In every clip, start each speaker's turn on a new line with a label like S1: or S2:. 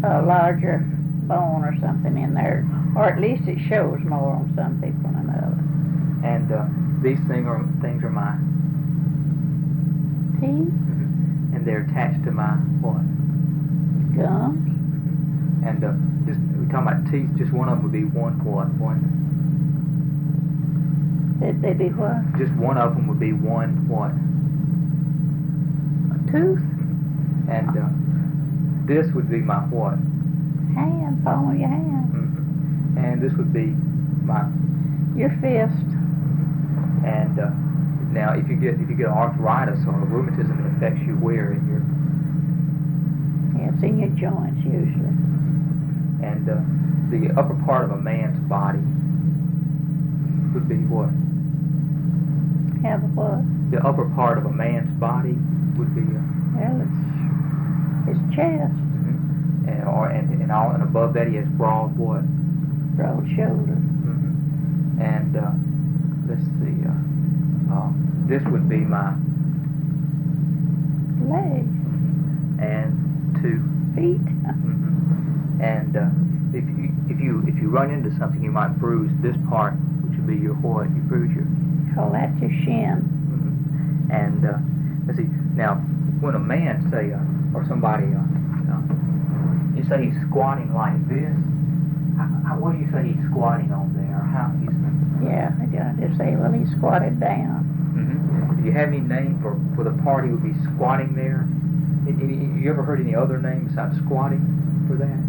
S1: a larger bone or something in there, or at least it shows more on some people than others.
S2: And these things are my
S1: Teeth,
S2: and they're attached to my what?
S1: gums,
S2: And just we're talking about teeth. Just one of them would be one what? One.
S1: they be what?
S2: Just one of them would be one what?
S1: A tooth,
S2: And this would be my what?
S1: hand, palm of your hand,
S2: And this would be my.
S1: your fist.
S2: And now, if you get arthritis or rheumatism, it affects you where in your.
S1: Yeah, it's in your joints usually.
S2: And the upper part of a man's body would be what?
S1: Have a what?
S2: The upper part of a man's body would be.
S1: Well, it's chest,
S2: And above that he has broad what?
S1: broad shoulders.
S2: And let's see. This would be my.
S1: Legs,
S2: And two.
S1: feet.
S2: And if you run into something, you might bruise this part, which would be your what? You bruise your.
S1: Call that your shin.
S2: And let's see. Now, when a man say or somebody you say he's squatting like this, what do you say he's squatting on there? How he's.
S1: Yeah, I just say, well, he squatted down.
S2: Do you have any name for the part he would be squatting there? You ever heard any other name besides squatting for that?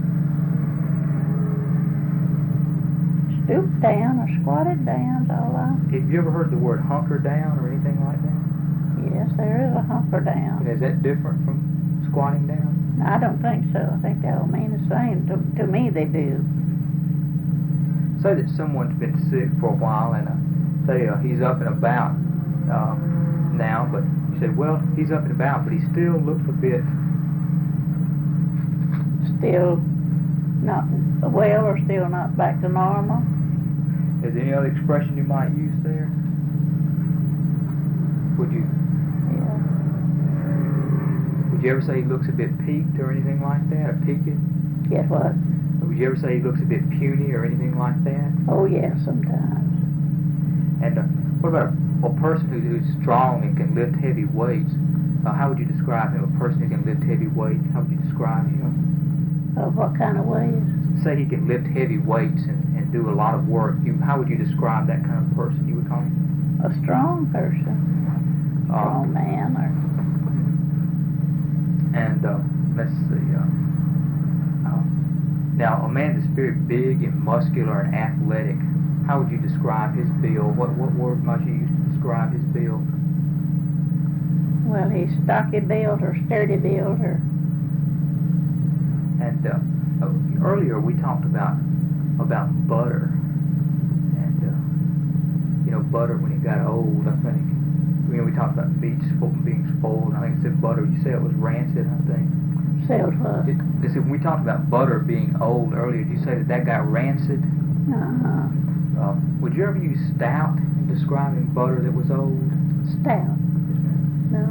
S1: Stooped down or squatted down, all I.
S2: Have you ever heard the word hunker down or anything like that?
S1: Yes, there is a hunker down.
S2: And is that different from squatting down?
S1: I don't think so. I think they all mean the same. To me, they do.
S2: Say that someone's been sick for a while and say he's up and about now, but you say, well, he's up and about, but he still looks a bit.
S1: Still not well or still not back to normal.
S2: Is there any other expression you might use there? Would you?
S1: Yeah.
S2: Would you ever say he looks a bit peaked or anything like that, or peaked?
S1: Guess what?
S2: Would you ever say he looks a bit puny or anything like that?
S1: Oh, yeah, sometimes.
S2: And what about a person who's strong and can lift heavy weights? How would you describe him? A person who can lift heavy weights, how would you describe him?
S1: What kind of ways?
S2: Say he can lift heavy weights and do a lot of work. How would you describe that kind of person? You would call him?
S1: A strong person. Strong man or...
S2: And let's see. Now, a man that's very big and muscular and athletic, how would you describe his build? What word might you use to describe his build?
S1: Well, he's stocky built or sturdy built or...
S2: And earlier we talked about butter. And, butter when it got old, I think. We talked about meat being spoiled. I think it said butter. You said it was rancid, I think.
S1: Said what?
S2: When we talked about butter being old earlier, did you say that got rancid?
S1: Uh-huh.
S2: Would you ever use stout in describing butter that was old?
S1: Stout? No.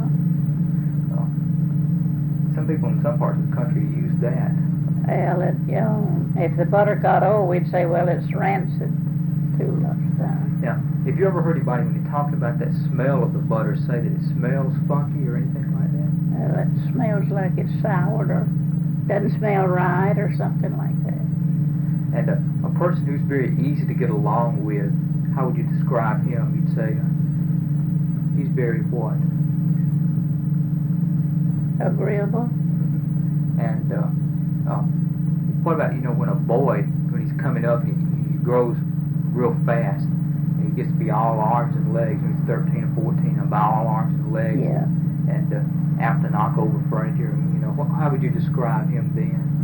S2: Some people in some parts of the country use that.
S1: Well, if the butter got old, we'd say, well, it's rancid too much time.
S2: Now, have you ever heard anybody, when they talked about that smell of the butter, say that it smells funky or anything like that?
S1: Well, it smells like it's soured or doesn't smell right or something like that.
S2: And a person who's very easy to get along with, how would you describe him? You'd say he's very what?
S1: Agreeable.
S2: And what about, when a boy, when he's coming up and he grows real fast, and he gets to be all arms and legs, when he's 13 or 14, and by all arms and legs,
S1: Yeah.
S2: and apt to knock over furniture, how would you describe him then?